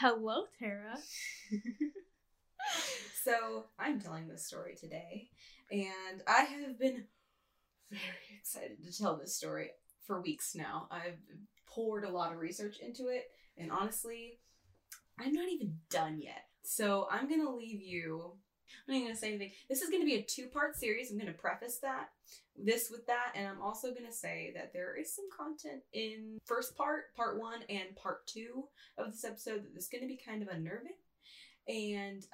Hello, Tara. So, I'm telling this story today, and I have been very excited to tell this story for weeks now. I've poured a lot of research into it, and honestly, I'm not even done yet. So, I'm going to leave you... I'm not even going to say anything. This is going to be a 2-part series. I'm going to preface this with that, and I'm also going to say that there is some content in first part 1, and part 2 of this episode that is going to be kind of unnerving, and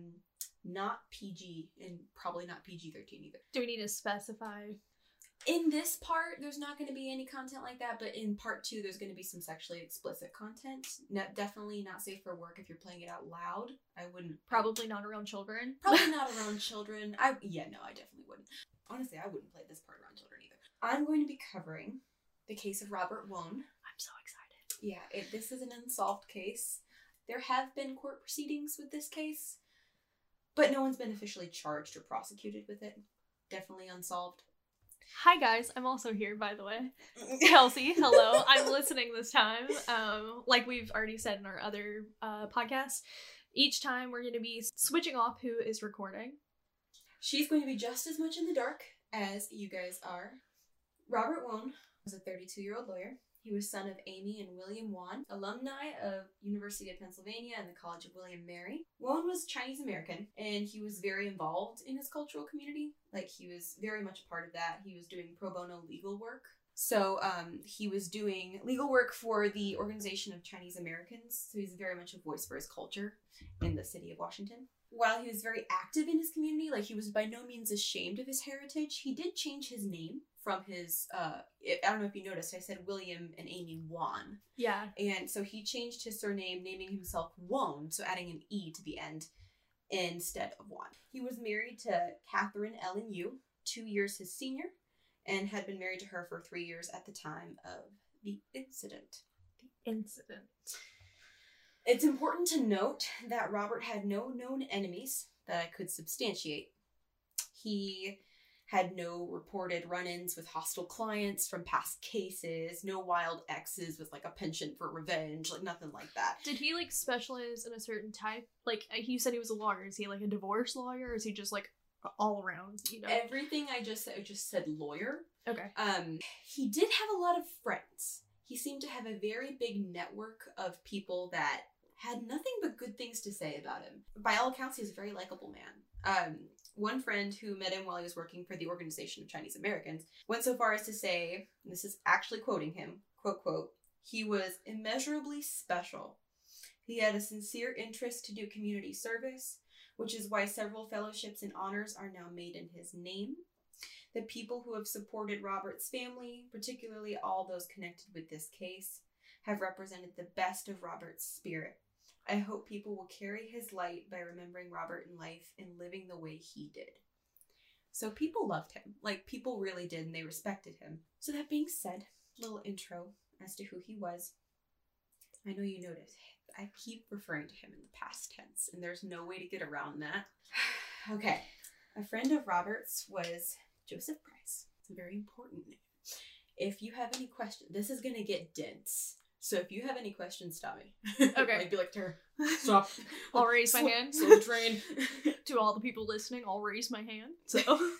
not PG, and probably not PG-13 either. Do we need to specify? In this part, there's not going to be any content like that, but in part 2, there's going to be some sexually explicit content. Definitely not safe for work if you're playing it out loud. I wouldn't. Probably not around children. Probably not around children. I definitely wouldn't. Honestly, I wouldn't play this part around children either. I'm going to be covering the case of Robert Wone. I'm so excited. Yeah, this is an unsolved case. There have been court proceedings with this case, but no one's been officially charged or prosecuted with it. Definitely unsolved. Hi guys, I'm also here, by the way. Kelsey, hello. I'm listening this time. Like we've already said in our other podcasts, each time we're going to be switching off who is recording. She's going to be just as much in the dark as you guys are. Robert Wone was a 32-year-old lawyer. He was son of Amy and William Wone, alumni of University of Pennsylvania and the College of William Mary. Wone was Chinese American, and he was very involved in his cultural community. Like, he was very much a part of that. He was doing pro bono legal work. So, he was doing legal work for the Organization of Chinese Americans, so he's very much a voice for his culture in the city of Washington. While he was very active in his community, like, he was by no means ashamed of his heritage, he did change his name from his, I don't know if you noticed, I said William and Amy Wone. Yeah. And so he changed his surname, naming himself Wone, so adding an E to the end instead of Wone. He was married to Catherine Ellen Yu, 2 years his senior, and had been married to her for 3 years at the time of the incident. It's important to note that Robert had no known enemies that I could substantiate. He had no reported run-ins with hostile clients from past cases, no wild exes with, like, a penchant for revenge, like, nothing like that. Did he, like, specialize in a certain type? Like, you said he was a lawyer. Is he, like, a divorce lawyer, or is he just, like, all around, you know? Everything I just said lawyer. Okay. He did have a lot of friends. He seemed to have a very big network of people that had nothing but good things to say about him. By all accounts, he's a very likable man. One friend who met him while he was working for the Organization of Chinese Americans went so far as to say, and this is actually quoting him, quote, he was immeasurably special. He had a sincere interest to do community service, which is why several fellowships and honors are now made in his name. The people who have supported Robert's family, particularly all those connected with this case, have represented the best of Robert's spirit. I hope people will carry his light by remembering Robert in life and living the way he did. So people loved him. Like, people really did, and they respected him. So that being said, little intro as to who he was. I know you noticed, I keep referring to him in the past tense, and there's no way to get around that. Okay. A friend of Robert's was Joseph Price. It's a very important name. If you have any questions, this is going to get dense. So if you have any questions, stop me. Okay. I'd be like, Tara, stop. I'll raise my hand. Slow the train. To all the people listening, I'll raise my hand. So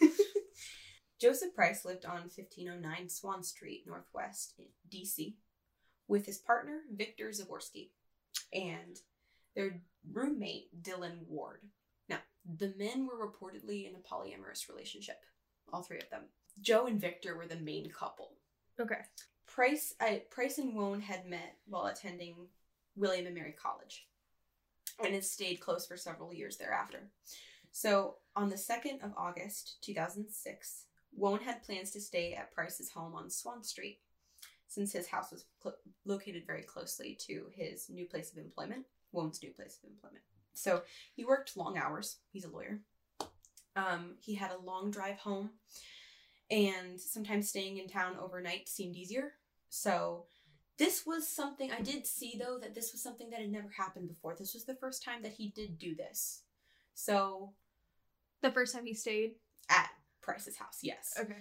Joseph Price lived on 1509 Swan Street, Northwest, in D.C., with his partner, Victor Zaworsky, and their roommate, Dylan Ward. Now, the men were reportedly in a polyamorous relationship, all three of them. Joe and Victor were the main couple. Okay. Price and Wone had met while attending William and Mary College, and had stayed close for several years thereafter. So, on the 2nd of August, 2006, Wone had plans to stay at Price's home on Swan Street, since his house was located very closely to his new place of employment, Wone's new place of employment. So, he worked long hours. He's a lawyer. He had a long drive home, and sometimes staying in town overnight seemed easier. So this was something, I did see though that this was something that had never happened before. This was the first time that he did do this. So. The first time he stayed? At Price's house, yes. Okay.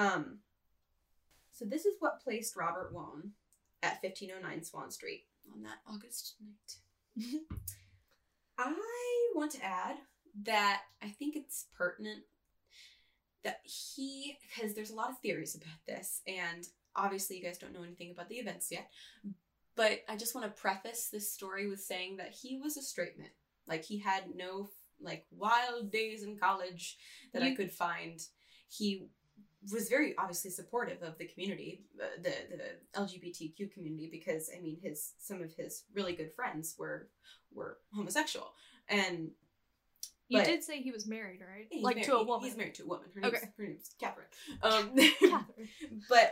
So this is what placed Robert Wone at 1509 Swan Street on that August night. I want to add that I think it's pertinent that because there's a lot of theories about this, and obviously you guys don't know anything about the events yet, but I just want to preface this story with saying that he was a straight man. Like, he had no, like, wild days in college that I could find. He was very obviously supportive of the community, the LGBTQ community, because, I mean, some of his really good friends were homosexual. And you did say he was married, right? Like, to a woman. He's married to a woman. Her name's Catherine. Catherine. But,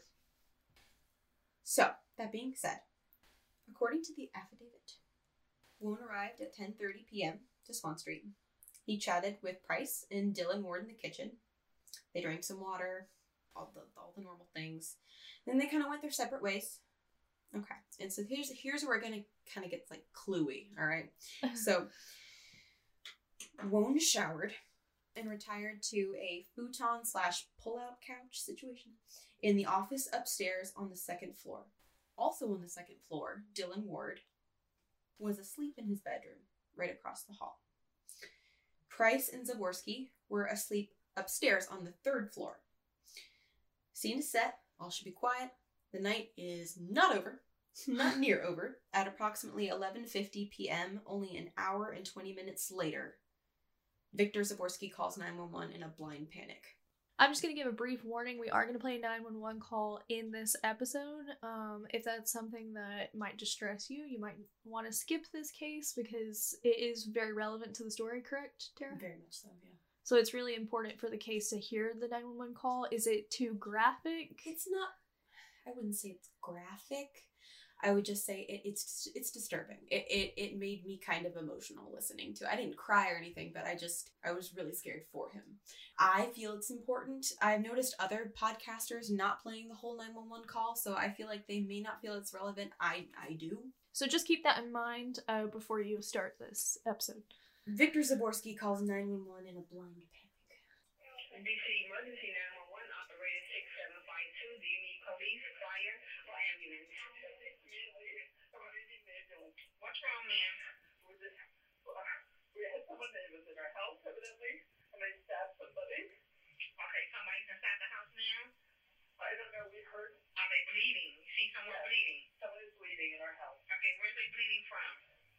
so, that being said, according to the affidavit, Wone arrived at 10:30 p.m. to Swan Street. He chatted with Price and Dylan Ward in the kitchen. They drank some water, all the normal things. Then they kind of went their separate ways. Okay, and so here's where we're gonna kind of get, like, cluey, all right? So, Wone showered and retired to a futon/pull-out couch situation in the office upstairs on the second floor. Also on the second floor, Dylan Ward was asleep in his bedroom right across the hall. Price and Zaworski were asleep upstairs on the third floor. Scene is set. All should be quiet. The night is not over. Not near over. At approximately 11:50 p.m., only an hour and 20 minutes later, Victor Zaworski calls 911 in a blind panic. I'm just going to give a brief warning. We are going to play a 911 call in this episode. If that's something that might distress you, you might want to skip this case because it is very relevant to the story, correct, Tara? Very much so, yeah. So it's really important for the case to hear the 911 call. Is it too graphic? It's not, I wouldn't say it's graphic. I would just say it's disturbing. It made me kind of emotional listening to it. I didn't cry or anything, but I was really scared for him. I feel it's important. I've noticed other podcasters not playing the whole 911 call, so I feel like they may not feel it's relevant. I do. So just keep that in mind before you start this episode. Victor Zaworski calls 911 in a blind panic. DC Emergency 911 operator 6752. Do you need police, fire, or ambulance? What's wrong, ma'am? We had someone that was in our house, evidently, and they stabbed somebody. Okay, somebody's inside the house now? I don't know. We heard. Are they bleeding? You see someone bleeding? Someone is bleeding in our house. Okay, where's they bleeding from?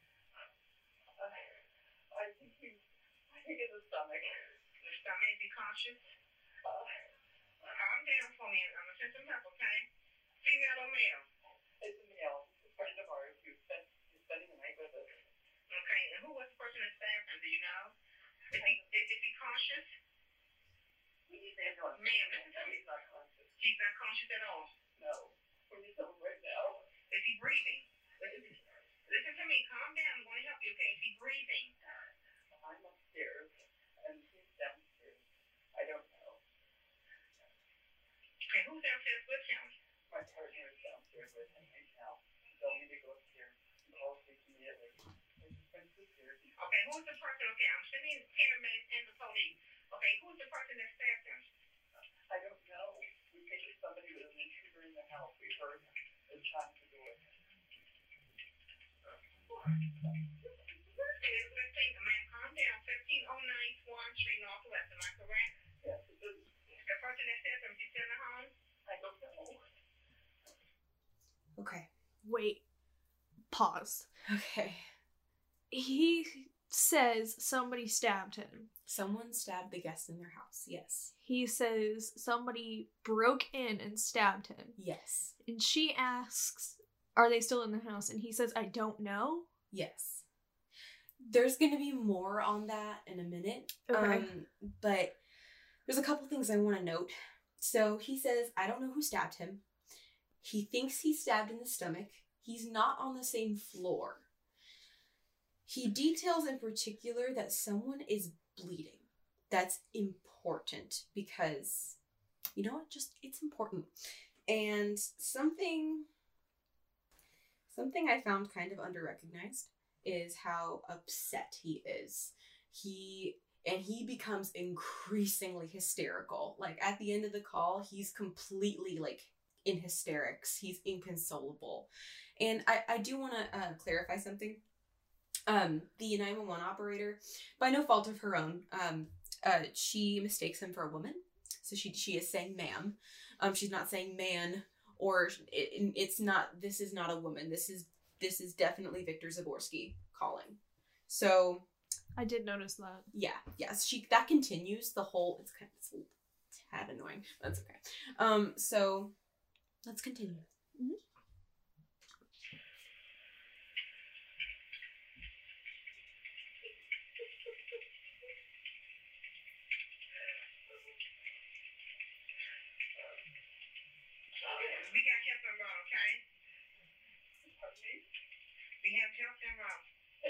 I think in the stomach. The stomach? Be cautious. Calm down for me. I'm going to send some help, okay? Female or male? It's a male. It's a friend of ours who's spending the night with us. Okay, and who was the person that stabbed him? Do you know? Is he conscious? We need the ambulance. Ma'am, listen to me. He's not conscious. He's not conscious at all? No. We need someone right now. Is he breathing? Listen to me. Calm down. I'm going to help you, okay? Is he breathing? I'm upstairs, and he's downstairs. I don't know. Okay, who's downstairs with him? My partner is downstairs with him right now. He told me to go upstairs and call police immediately. Okay, who's the person? Okay, I'm sending paramedics and the police. Okay, who's the person that stabbed him? I don't know. We think it's somebody with an intruder in the house. We heard they're trying to do it. Let's see, man, calm down. 1509 Swan Street Northwest, am I correct? Yes, it is. The person that stabbed him, is he still in the home? I don't know. Okay. Wait. Pause. Okay. He says somebody stabbed him. Someone stabbed the guest in their house. Yes. He says somebody broke in and stabbed him. Yes. And she asks, are they still in the house? And he says, I don't know. Yes. There's going to be more on that in a minute. Okay. But there's a couple things I want to note. So he says, I don't know who stabbed him. He thinks he's stabbed in the stomach. He's not on the same floor. He details in particular that someone is bleeding. That's important because, you know what, it's important. And something I found kind of under-recognized is how upset he is. He becomes increasingly hysterical. Like, at the end of the call, he's completely, like, in hysterics. He's inconsolable. And I do want to clarify something. The 911 operator, by no fault of her own, she mistakes him for a woman. So she is saying ma'am. She's not saying man, or it's not, this is not a woman. This is definitely Victor Zaborski calling. So I did notice that. yeah, yes, that continues the whole, it's a tad annoying. That's okay. So let's continue. Mm-hmm. We got help and wrong, okay? We have help and wrong.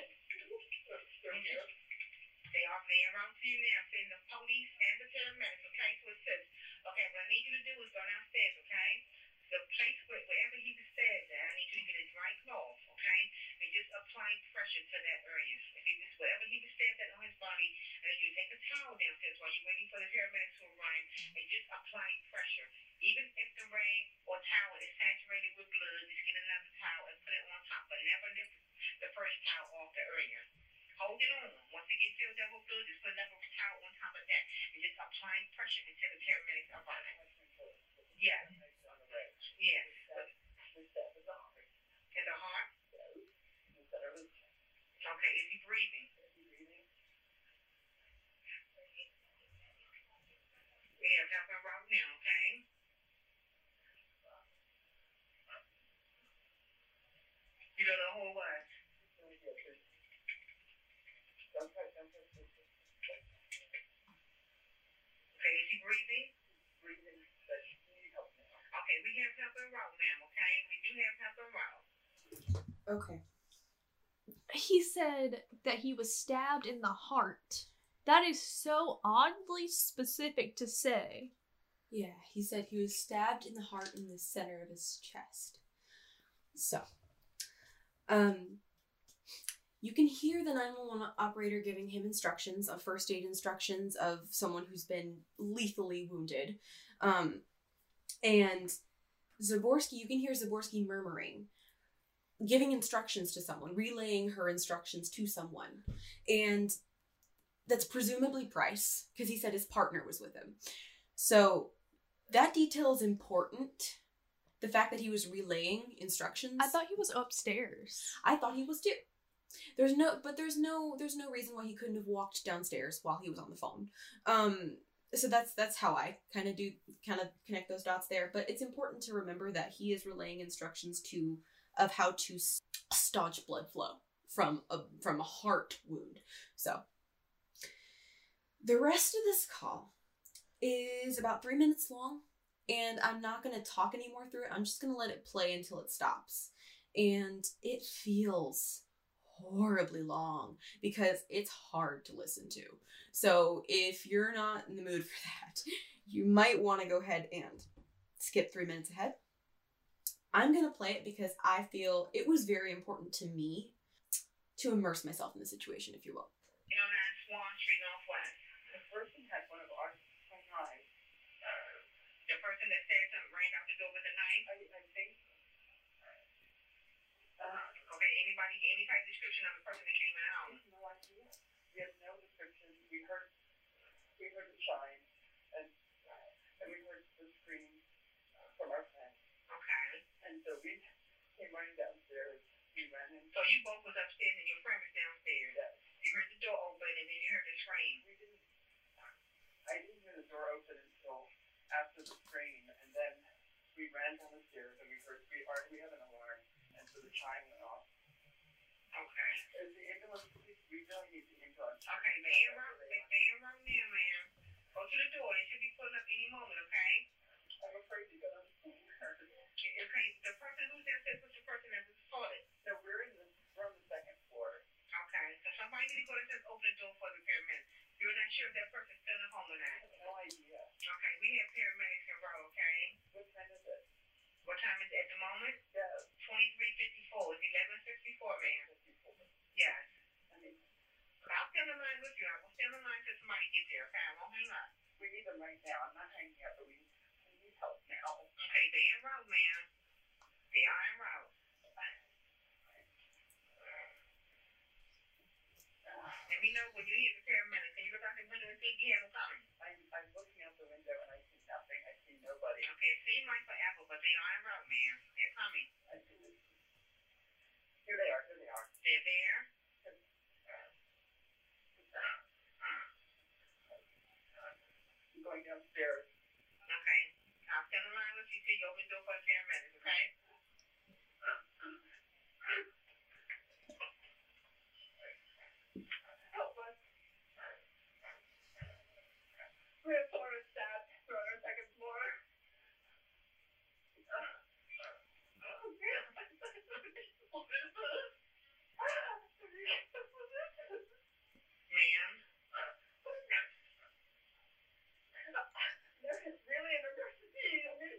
They are laying around to you now, sending the police and the paramedics, okay, to assist. Okay, what I need you to do is go downstairs, okay? The place wherever he was stabbed at, I need you to get a dry cloth, okay? And just apply pressure to that area. If he was, wherever he was stabbed at on his body, I need you to take a towel downstairs while you're waiting for the paramedics to arrive and just apply pressure. Even if the rag or towel is saturated with blood, just get another towel and put it on top, but never lift the first towel off the area. Hold it on. Once it gets filled up with blood, just put another towel on top of that and just apply pressure until the paramedics arrive. Yes. Yes. In the heart? Okay, is he breathing? We have helping right now, okay? You don't know who it was? Okay, is he breathing? Okay, we have helping right now, okay? We do have helping right. Okay. He said that he was stabbed in the heart. That is so oddly specific to say. Yeah, he said he was stabbed in the heart in the center of his chest. So, you can hear the 911 operator giving him instructions, of first aid instructions of someone who's been lethally wounded. And Zaborski, you can hear Zaborski murmuring, giving instructions to someone, relaying her instructions to someone. And that's presumably Price, because he said his partner was with him. So that detail is important. The fact that he was relaying instructions. I thought he was upstairs. I thought he was too. There's no reason why he couldn't have walked downstairs while he was on the phone. So that's how I kind of connect those dots there. But it's important to remember that he is relaying instructions of how to staunch blood flow from a heart wound. So the rest of this call is about 3 minutes long, and I'm not going to talk anymore through it. I'm just going to let it play until it stops. And it feels horribly long because it's hard to listen to. So if you're not in the mood for that, you might want to go ahead and skip 3 minutes ahead. I'm going to play it because I feel it was very important to me to immerse myself in the situation, if you will. Swan Street Northwest. The person had one of our knives. The person that said something ran out the door with a knife? I think. Okay, any type of description of the person that came in the house? No idea. We have no description. We heard the chime, and we heard the scream from our friend. Okay. And so we came running downstairs. We ran in. So you both was upstairs and your friend was downstairs? Yes. You heard the door open and then you heard the scream? I didn't hear the door open until after the scream, and then we ran down the stairs and we have an alarm, and so the chime went off. Okay. Is the ambulance, we really need the ambulance. Okay, they in room there, ma'am. Go to the door. It should be pulling up any moment, okay? I'm afraid to go upstairs. Okay, the person who's downstairs was the person that was assaulted. So we're on the second floor. Okay, so somebody need to go and just open the door for the paramedics. You're not sure if that person's still at home or not? I have no idea. Okay, we have paramedics in row, okay? What time is it? What time is it at the moment? Yes. 23:54. It's 11:54, ma'am. Yes. I'll stay on the line with you. I will stay on the line until somebody gets there, okay? I won't hang up. We need them right now. I'm not hanging up, but we need help now. Okay, they en route, ma'am. They are en route. know when you hear the paramedics. Can you look out the window and see if you have them coming? I'm looking out the window and I see nothing. I see nobody. Okay, it seems like forever, but they are en route, ma'am. They're coming. I see this. Here they are. Here they are. They're there. I'm going downstairs. Okay. I'll stand in line with you till you open the door for the paramedics, okay? Help us. We're at floor staff. We're on our second floor. Ma'am. There is really an emergency.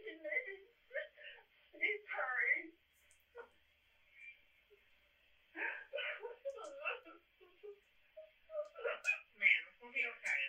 Please hurry. Ma'am, it's gonna be okay.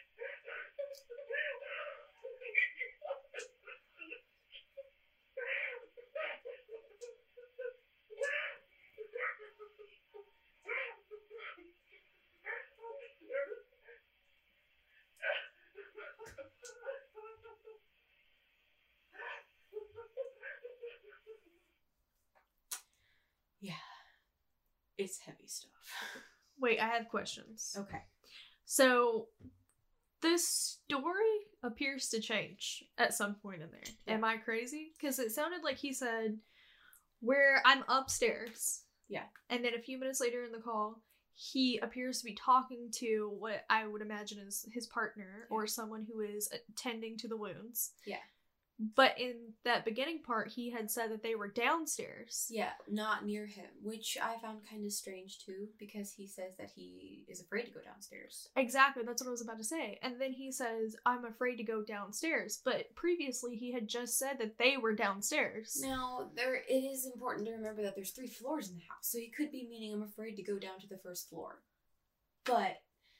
Yeah. It's heavy stuff. Wait, I have questions. Okay. So, this story appears to change at some point in there. Yeah. Am I crazy? Because it sounded like he said, where I'm upstairs. Yeah. And then a few minutes later in the call, he appears to be talking to what I would imagine is his partner or someone who is attending to the wounds. Yeah. But in that beginning part, he had said that they were downstairs. Yeah, not near him, which I found kind of strange too, because he says that he is afraid to go downstairs. Exactly, that's what I was about to say. And then he says, I'm afraid to go downstairs. But previously, he had just said that they were downstairs. Now, it is important to remember that there's 3 floors in the house, so he could be meaning I'm afraid to go down to the first floor. But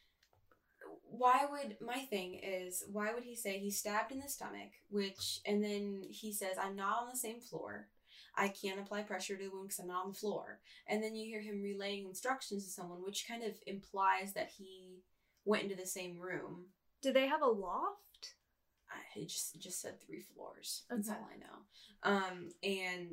why would he say he's stabbed in the stomach, and then he says, I'm not on the same floor. I can't apply pressure to the wound because I'm not on the floor. And then you hear him relaying instructions to someone, which kind of implies that he went into the same room. Did they have a loft? It just said 3 floors. That's Okay. all I know. And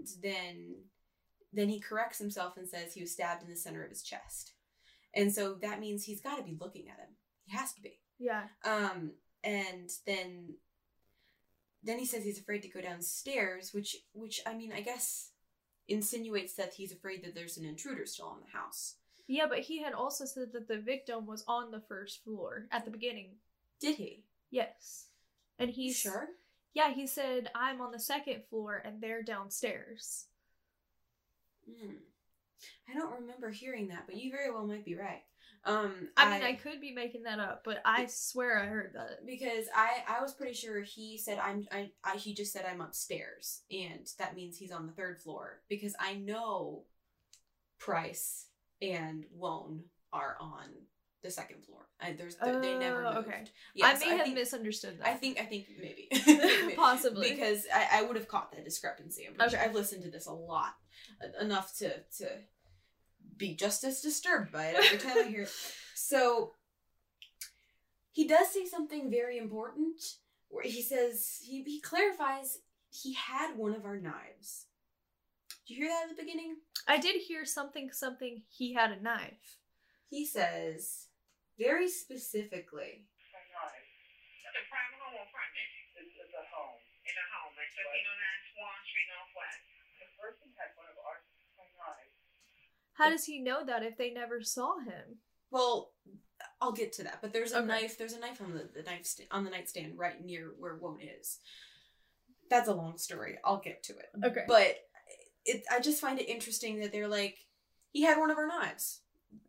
then he corrects himself and says he was stabbed in the center of his chest. And so that means he's got to be looking at him. He has to be. Yeah. And then he says he's afraid to go downstairs, which I mean, I guess insinuates that he's afraid that there's an intruder still in the house. Yeah, but he had also said that the victim was on the first floor at the beginning. Did he? Yes. And he's... Sure? Yeah, he said, I'm on the second floor and they're downstairs. I don't remember hearing that, but you very well might be right. I could be making that up, but I swear I heard that. Because I was pretty sure he said he just said I'm upstairs, and that means he's on the 3rd floor, because I know Price and Wone are on the 2nd floor. They never moved. Okay. Yes, I may have misunderstood that. I think maybe. Possibly. Because I would have caught that discrepancy. I'm pretty sure. I've listened to this a lot. Enough to be just as disturbed by it every time I hear it. So, he does say something very important, where he says, he clarifies he had one of our knives. Did you hear that at the beginning? I did hear something, he had a knife. He says, very specifically, A knife. It's a private home or apartment? It's a home. It's a home. It's 1509 Swan Street, Northwest. The person had one of our knives. How does he know that if they never saw him? well, I'll get to that, but there's a Okay. knife. There's a knife on the nightstand right near where Wone is. That's a long story. I'll get to it. Okay. But I just find it interesting that they're like, he had one of our knives,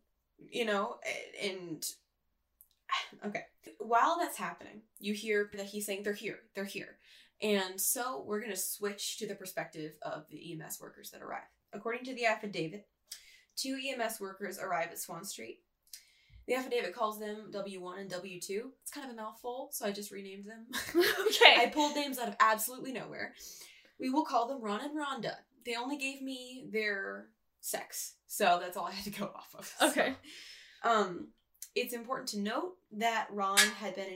and okay. While that's happening, you hear that he's saying they're here. And so we're going to switch to the perspective of the EMS workers that arrive. According to the affidavit, 2 EMS workers arrive at Swan Street. The affidavit calls them W1 and W2. It's kind of a mouthful, so I just renamed them. Okay. I pulled names out of absolutely nowhere. We will call them Ron and Rhonda. They only gave me their sex, so that's all I had to go off of. Okay. So, It's important to note that Ron had been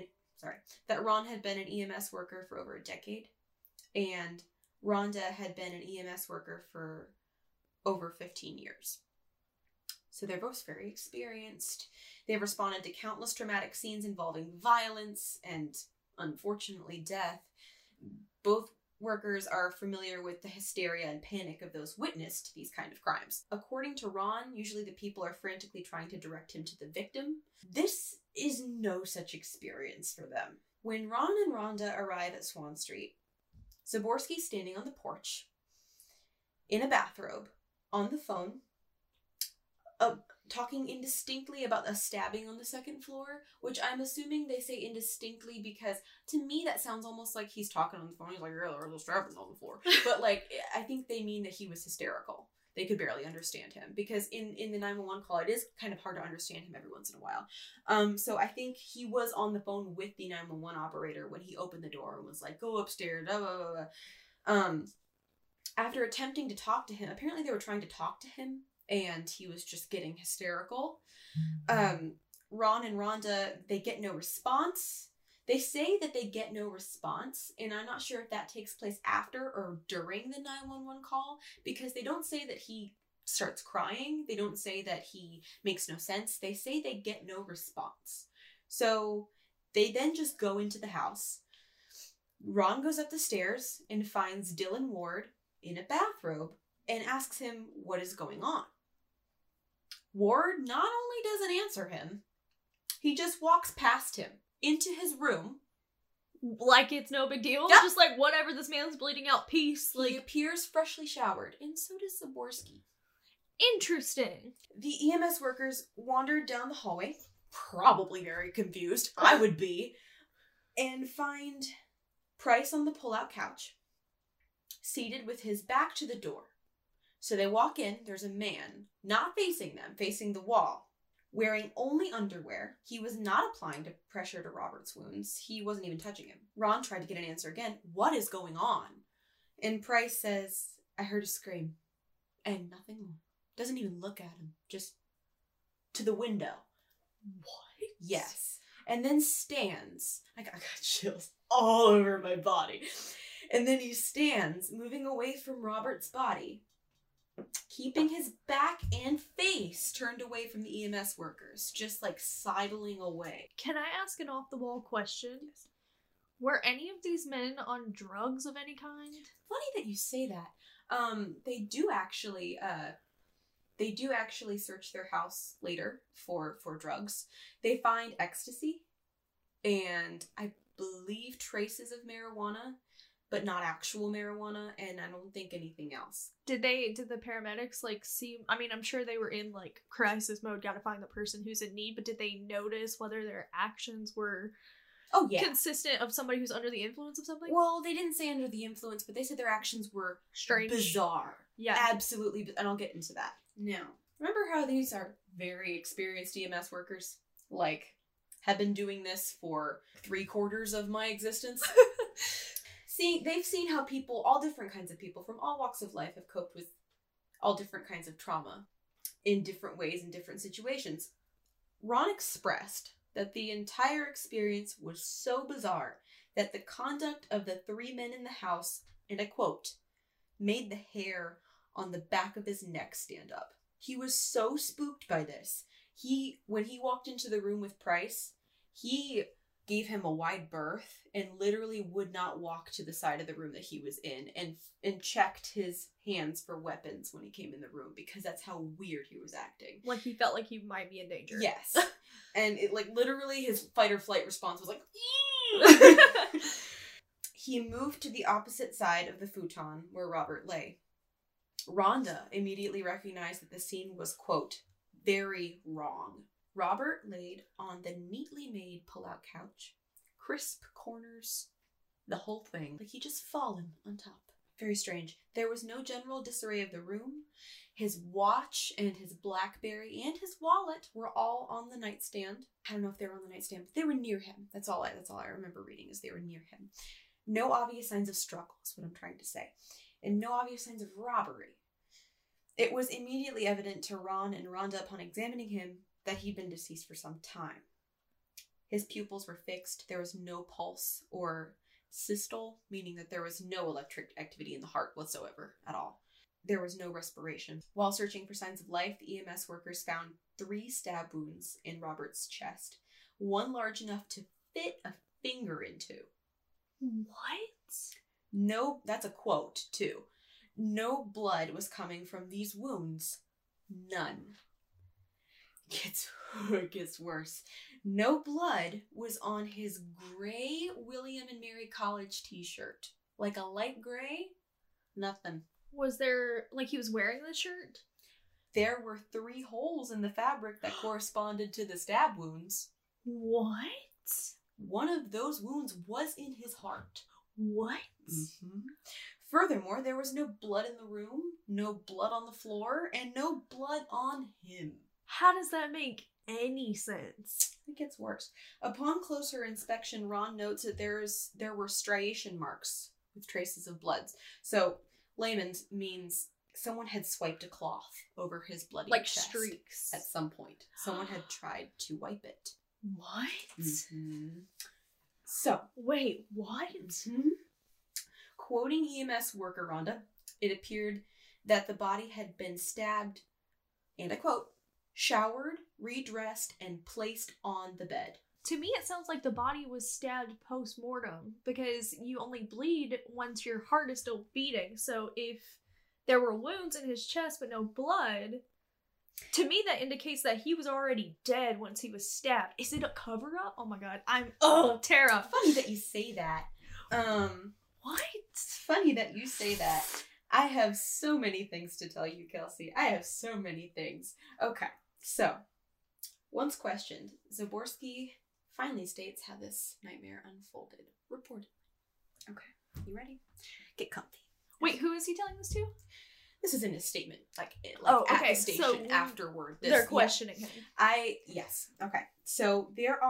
an EMS worker for over a decade, and Rhonda had been an EMS worker for over 15 years. So they're both very experienced. They've responded to countless traumatic scenes involving violence and, unfortunately, death. Both workers are familiar with the hysteria and panic of those witnessed these kind of crimes. According to Ron, usually the people are frantically trying to direct him to the victim. This is no such experience for them. When Ron and Rhonda arrive at Swan Street, Zaborski's standing on the porch, in a bathrobe, on the phone, talking indistinctly about a stabbing on the second floor, which I'm assuming they say indistinctly because to me that sounds almost like he's talking on the phone. He's like, yeah, there was a stabbing on the floor. But like, I think they mean that he was hysterical. They could barely understand him because in the 911 call, it is kind of hard to understand him every once in a while. So I think he was on the phone with the 911 operator when he opened the door and was like, go upstairs, blah, blah, blah, blah. After attempting to talk to him, apparently they were trying to talk to him, and he was just getting hysterical. Ron and Rhonda, they get no response. They say that they get no response, and I'm not sure if that takes place after or during the 911 call, because they don't say that he starts crying. They don't say that he makes no sense. They say they get no response. So they then just go into the house. Ron goes up the stairs and finds Dylan Ward in a bathrobe and asks him what is going on. Ward not only doesn't answer him, he just walks past him into his room. Like it's no big deal? Yep. Just like, whatever, this man's bleeding out, peace. He Like, appears freshly showered, and so does Zaborski. interesting. The EMS workers wandered down the hallway, probably very confused, I would be, and find Price on the pull-out couch, seated with his back to the door. So they walk in, there's a man, not facing them, facing the wall, wearing only underwear. He was not applying pressure to Robert's wounds. He wasn't even touching him. Ron tried to get an answer again. What is going on? And Price says, I heard a scream. And nothing more. Doesn't even look at him. Just to the window. What? Yes. And then stands. I got chills all over my body. And then he stands, moving away from Robert's body, keeping his back and face turned away from the EMS workers, just like sidling away. Can I ask an off-the-wall question? Yes. Were any of these men on drugs of any kind? Funny that you say that. They do actually search their house later for drugs. They find ecstasy and I believe traces of marijuana, but not actual marijuana, and I don't think anything else. Did the paramedics like see, I mean, I'm sure they were in like crisis mode, gotta find the person who's in need, but did they notice whether their actions were consistent of somebody who's under the influence of something? Well, they didn't say under the influence, but they said their actions were strange. Bizarre. Yeah. Absolutely, and I'll get into that. Now, remember how these are very experienced EMS workers? Like, have been doing this for 3/4 of my existence? They've seen how people, all different kinds of people from all walks of life have coped with all different kinds of trauma in different ways in different situations. Ron expressed that the entire experience was so bizarre that the conduct of the 3 men in the house, and I quote, made the hair on the back of his neck stand up. He was so spooked by this. When he walked into the room with Price, he gave him a wide berth and literally would not walk to the side of the room that he was in and checked his hands for weapons when he came in the room because that's how weird he was acting. Like he felt like he might be in danger. Yes. And it like literally his fight or flight response was like, He moved to the opposite side of the futon where Robert lay. Rhonda immediately recognized that the scene was, quote, very wrong. Robert laid on the neatly made pull-out couch, crisp corners, the whole thing, like he just fallen on top. Very strange. There was no general disarray of the room. His watch and his BlackBerry and his wallet were all on the nightstand. I don't know if they were on the nightstand, but they were near him. That's all I remember reading is they were near him. No obvious signs of struggle is what I'm trying to say. And no obvious signs of robbery. It was immediately evident to Ron and Rhonda upon examining him that he'd been deceased for some time. His pupils were fixed. There was no pulse or systole, meaning that there was no electric activity in the heart whatsoever at all. There was no respiration. While searching for signs of life, the EMS workers found 3 stab wounds in Robert's chest, one large enough to fit a finger into. What? No, that's a quote, too. No blood was coming from these wounds. None. It gets worse. No blood was on his gray William and Mary College t-shirt. Like a light gray? Nothing. Was there, like, he was wearing the shirt? There were 3 holes in the fabric that corresponded to the stab wounds. What? One of those wounds was in his heart. What? Mm-hmm. Furthermore, there was no blood in the room, no blood on the floor, and no blood on him. How does that make any sense? It gets worse. Upon closer inspection, Ron notes that there were striation marks with traces of blood. So, layman's means someone had swiped a cloth over his bloody chest. Streaks. At some point. Someone had tried to wipe it. What? Mm-hmm. So. Wait, what? Mm-hmm. Quoting EMS worker Rhonda, it appeared that the body had been stabbed, and I quote, showered, redressed, and placed on the bed. To me, it sounds like the body was stabbed post-mortem, because you only bleed once your heart is still beating. So if there were wounds in his chest but no blood, to me that indicates that he was already dead once he was stabbed. Is it a cover-up? Oh my god, Tara. Funny that you say that. What? It's funny that you say that. I have so many things to tell you, Kelsey. I have so many things. Okay, so, once questioned, Zaborski finally states how this nightmare unfolded. Reported. Okay, you ready? Get comfy. Wait, who is he telling this to? This is in his statement, at the station so afterward. They're questioning him. Yes. Okay. So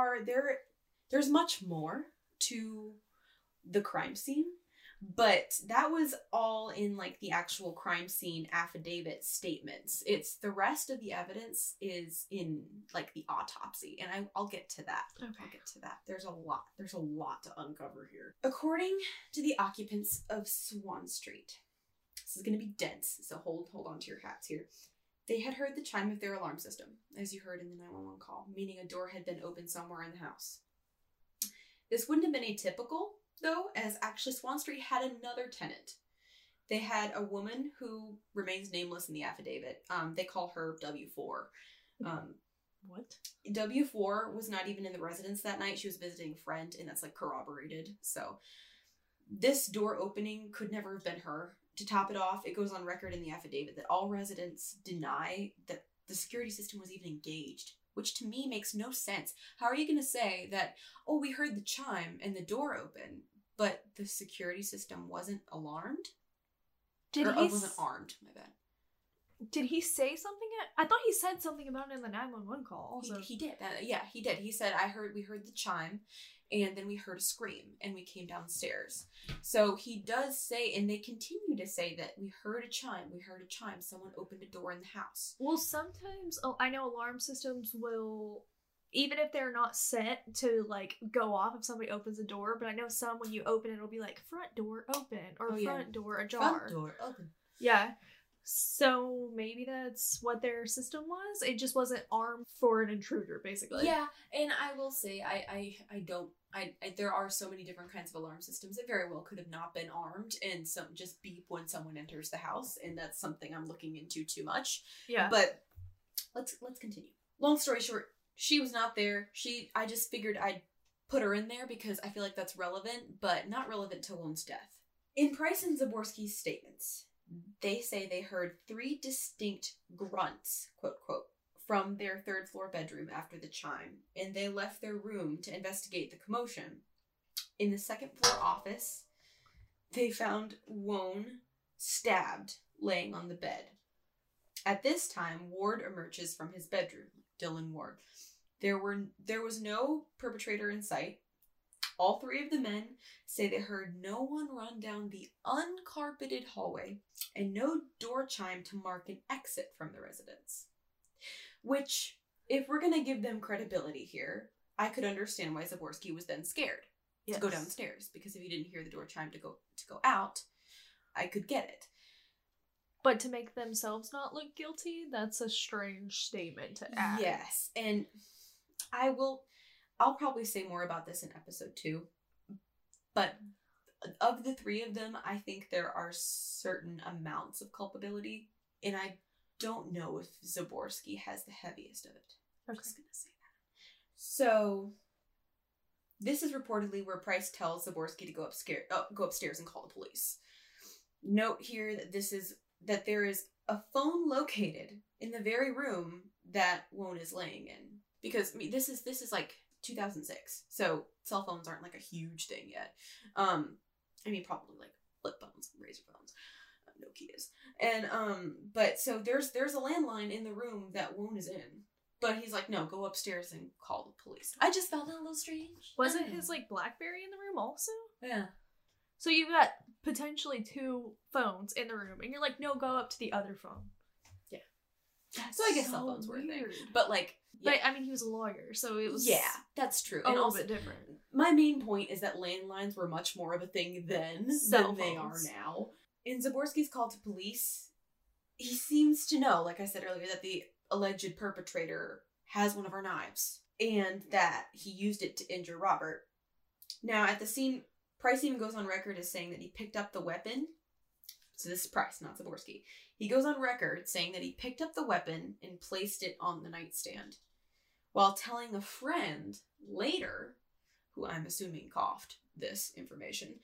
there's much more to the crime scene, but that was all in the actual crime scene affidavit statements. It's the rest of the evidence is in the autopsy, and I'll get to that. Okay. I'll get to that. There's a lot to uncover here. According to the occupants of Swan Street, this is going to be dense, so hold on to your hats here. They had heard the chime of their alarm system, as you heard in the 911 call, meaning a door had been opened somewhere in the house. This wouldn't have been atypical, though, as actually Swan Street had another tenant. They had a woman who remains nameless in the affidavit. They call her W4. What? W4 was not even in the residence that night. She was visiting a friend, and that's corroborated. So this door opening could never have been her. To top it off, it goes on record in the affidavit that all residents deny that the security system was even engaged, which to me makes no sense. How are you going to say that, oh, we heard the chime and the door open, but the security system wasn't alarmed? Wasn't armed, my bad. Did he say something? I thought he said something about it in the 911 call also. He did. He did. He said, we heard the chime, and then we heard a scream, and we came downstairs. So he does say, and they continue to say that we heard a chime, someone opened a door in the house. Well, sometimes, I know alarm systems will, even if they're not set to, go off if somebody opens a door, but I know some, when you open it, it'll be front door open, or front door ajar. Front door open. Yeah. So maybe that's what their system was. It just wasn't armed for an intruder, basically. Yeah, and I will say I there are so many different kinds of alarm systems. It very well could have not been armed and just beep when someone enters the house, and that's something I'm looking into too much. Yeah. But let's continue. Long story short, she was not there. I just figured I'd put her in there because I feel like that's relevant, but not relevant to Lone's death. In Price and Zaborski's statements, they say they heard 3 distinct grunts, quote, quote, from their 3rd floor bedroom after the chime, and they left their room to investigate the commotion. In the 2nd floor office, they found Wone stabbed, laying on the bed. At this time, Ward emerges from his bedroom, Dylan Ward. There was no perpetrator in sight. All 3 of the men say they heard no one run down the uncarpeted hallway and no door chime to mark an exit from the residence. Which if we're gonna give them credibility here, I could understand why Zaborski was then scared to go downstairs, because if he didn't hear the door chime to go out, I could get it. But to make themselves not look guilty, that's a strange statement to add. Yes, and I'll probably say more about this in episode 2, but of the 3 of them, I think there are certain amounts of culpability, and I don't know if Zaborski has the heaviest of it. I'm just gonna say that. So, this is reportedly where Price tells Zaborski to go upstairs and call the police. Note here that there is a phone located in the very room that Won is laying in, because this is like 2006, so cell phones aren't like a huge thing yet. Probably like flip phones, razor phones, Nokias, and but so there's a landline in the room that Won is in, but he's like, no, go upstairs and call the police. I just found that a little strange. Wasn't his like BlackBerry in the room also? Yeah. So you've got potentially 2 phones in the room, and you're like, no, go up to the other phone. Yeah. That's so I guess so cell phones were a thing, weird. but like. Yeah. But, he was a lawyer, so it was... Yeah, that's true. A little bit different. My main point is that landlines were much more of a thing then than they are now. In Zaborski's call to police, he seems to know, like I said earlier, that the alleged perpetrator has one of our knives, and that he used it to injure Robert. Now, at the scene, Price even goes on record as saying that he picked up the weapon. So this is Price, not Zaborski. He goes on record saying that he picked up the weapon and placed it on the nightstand, while telling a friend later, who I'm assuming coughed this information,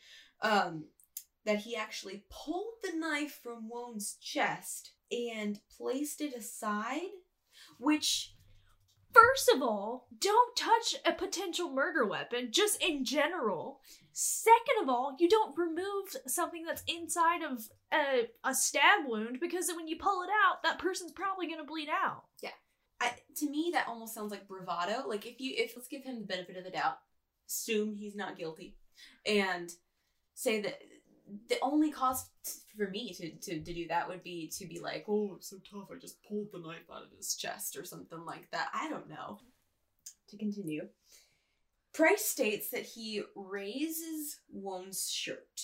that he actually pulled the knife from Won's chest and placed it aside, which... First of all, don't touch a potential murder weapon, just in general. Second of all, you don't remove something that's inside of a stab wound, because when you pull it out, that person's probably going to bleed out. Yeah. To me, that almost sounds like bravado. Like, if let's give him the benefit of the doubt, assume he's not guilty, and say that the only cause for me to do that would be to be like, oh, it's so tough, I just pulled the knife out of his chest or something like that. I don't know. To continue, Price states that he raises Won's shirt,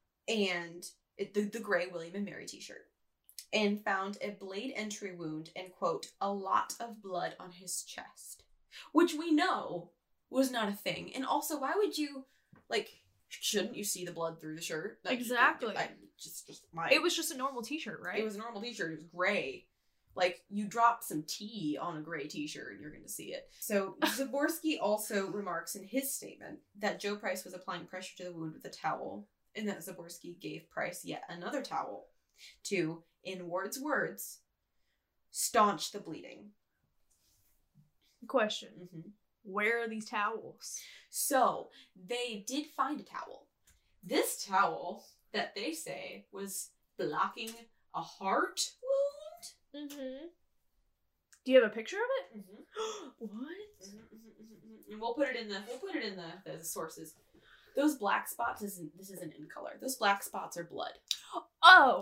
and the gray William and Mary t-shirt, and found a blade entry wound and, quote, a lot of blood on his chest, which we know was not a thing. And also, why would you, like... Shouldn't you see the blood through the shirt? Exactly. It was just a normal t-shirt, right? It was a normal t-shirt. It was gray. Like, you drop some tea on a gray t-shirt and you're going to see it. So, Zaborski also remarks in his statement that Joe Price was applying pressure to the wound with a towel, and that Zaborski gave Price yet another towel to, in Ward's words, staunch the bleeding. Question. Mm-hmm. Where are these towels? So, they did find a towel. This towel, that they say, was blocking a heart wound. Mm-hmm. Do you have a picture of it? Mm-hmm. What? And we'll put it in the sources. Those black spots, this isn't in color. Those black spots are blood. Oh.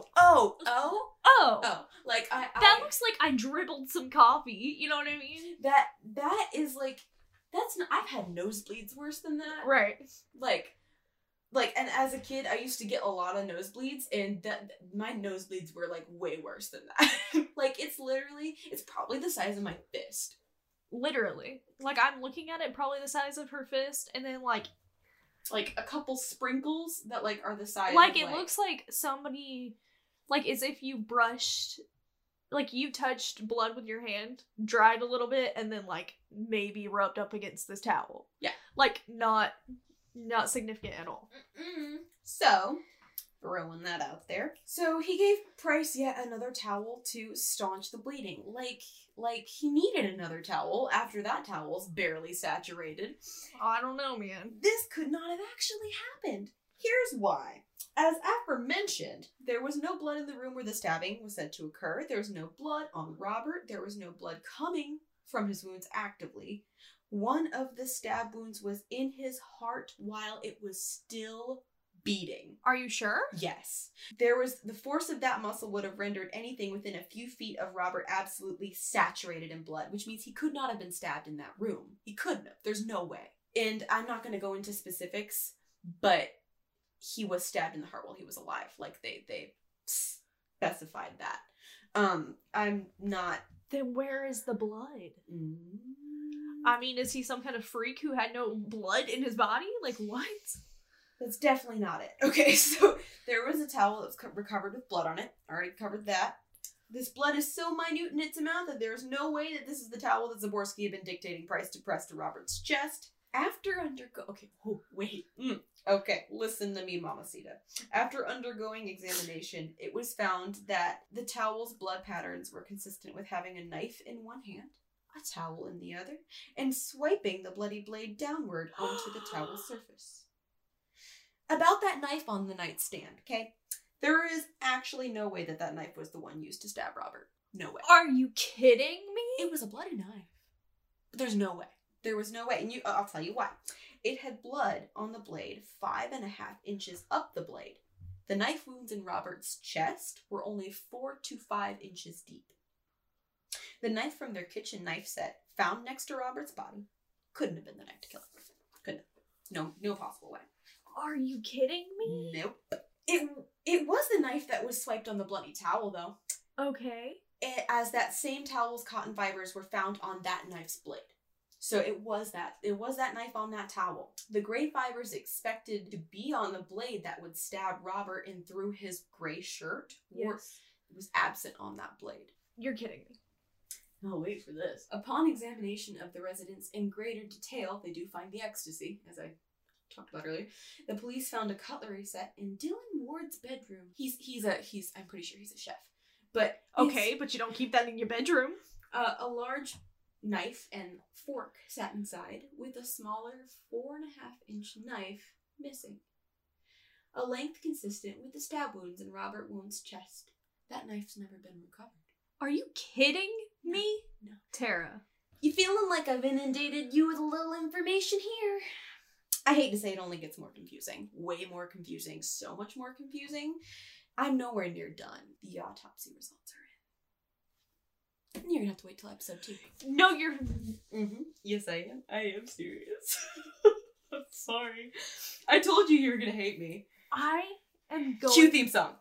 Like, that looks like I dribbled some coffee. You know what I mean? That is like... That's not, I've had nosebleeds worse than that. Right. Like, and as a kid, I used to get a lot of nosebleeds, and my nosebleeds were, like, way worse than that. Like, it's probably the size of my fist. Literally. Like, I'm looking at it, probably the size of her fist, and then, like a couple sprinkles that, like, are the size like, of, it looks like somebody, like, as if you brushed... Like, you touched blood with your hand, dried a little bit, and then, like, maybe rubbed up against this towel. Yeah. Like, not significant at all. Mm-mm. So, throwing that out there. So, he gave Price yet another towel to staunch the bleeding. Like, he needed another towel after that towel's barely saturated. I don't know, man. This could not have actually happened. Here's why. As aforementioned, there was no blood in the room where the stabbing was said to occur. There was no blood on Robert. There was no blood coming from his wounds actively. One of the stab wounds was in his heart while it was still beating. Are you sure? Yes. The force of that muscle would have rendered anything within a few feet of Robert absolutely saturated in blood, which means he could not have been stabbed in that room. He couldn't have. There's no way. And I'm not going to go into specifics, but he was stabbed in the heart while he was alive. Like, they specified that. I'm not... Then where is the blood? I mean, is he some kind of freak who had no blood in his body? Like, what? That's definitely not it. Okay, so there was a towel that was recovered with blood on it. Already covered that. This blood is so minute in its amount that there's no way that this is the towel that Zaborski had been dictating price to press to Robert's chest. Okay, listen to me, Mamacita. After undergoing examination, it was found that the towel's blood patterns were consistent with having a knife in one hand, a towel in the other, and swiping the bloody blade downward onto the towel surface. About that knife on the nightstand, okay? There is actually no way that that knife was the one used to stab Robert. No way. Are you kidding me? It was a bloody knife. There's no way. There was no way. And I'll tell you why. It had blood on the blade 5.5 inches up the blade. The knife wounds in Robert's chest were only 4 to 5 inches deep. The knife from their kitchen knife set found next to Robert's body couldn't have been the knife to kill him. Couldn't have. No possible way. Are you kidding me? Nope. It was the knife that was swiped on the bloody towel, though. Okay. As that same towel's cotton fibers were found on that knife's blade. So it was that knife on that towel. The gray fibers expected to be on the blade that would stab Robert in through his gray shirt was absent on that blade. You're kidding me. I'll wait for this. Upon examination of the residence in greater detail, they do find the ecstasy, as I talked about earlier. The police found a cutlery set in Dylan Ward's bedroom. I'm pretty sure he's a chef. But okay, but you don't keep that in your bedroom. A large knife and fork sat inside, with a smaller 4.5-inch knife missing. A length consistent with the stab wounds in Robert Wound's chest. That knife's never been recovered. Are you kidding me? No. Tara. You feeling like I've inundated you with a little information here? I hate to say it only gets more confusing. Way more confusing. So much more confusing. I'm nowhere near done. The autopsy results are in. You're gonna have to wait till episode 2. No, you're... Mm-hmm. Yes, I am. I am serious. I'm sorry. I told you were gonna hate me. I am going... Cue theme song.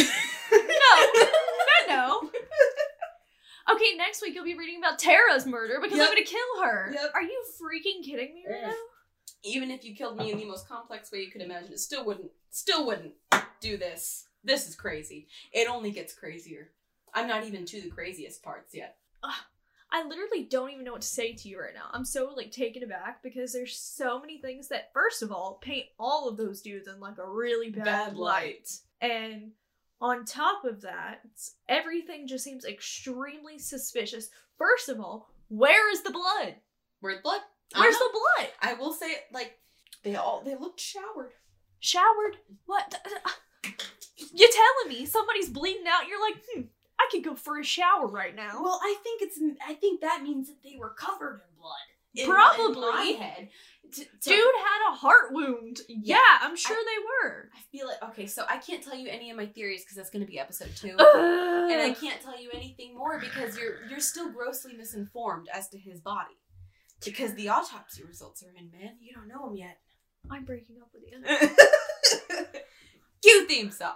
No. Okay, next week you'll be reading about Tara's murder because I'm gonna kill her. Yep. Are you freaking kidding me right now? Even if you killed me in the most complex way you could imagine, it still wouldn't do this. This is crazy. It only gets crazier. I'm not even to the craziest parts yet. I literally don't even know what to say to you right now. I'm so, taken aback because there's so many things that, first of all, paint all of those dudes in, a really bad light. And on top of that, everything just seems extremely suspicious. First of all, where is the blood? Where's the blood? Where's the blood? I will say, they looked showered. Showered? What? You're telling me somebody's bleeding out, you're like, I could go for a shower right now. Well, I think that means that they were covered in blood. Probably. In my head. Dude had a heart wound. Yeah, I'm sure they were. I feel it. Okay, so I can't tell you any of my theories because that's going to be episode 2. And I can't tell you anything more because you're still grossly misinformed as to his body. Because the autopsy results are in, man. You don't know him yet. I'm breaking up with you. Cue theme song.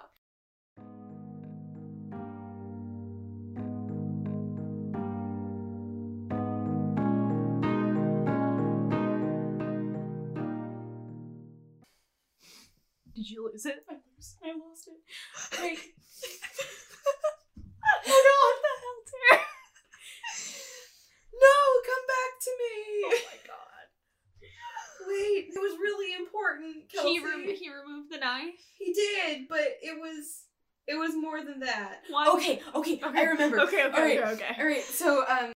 Did you lose it? I lost it. Wait. Oh god, what the hell, Tara? No, come back to me. Oh my god. Wait, it was really important, Kelsey. He removed the knife? He did, but it was more than that. Why? Okay, I remember. Okay. All right, so,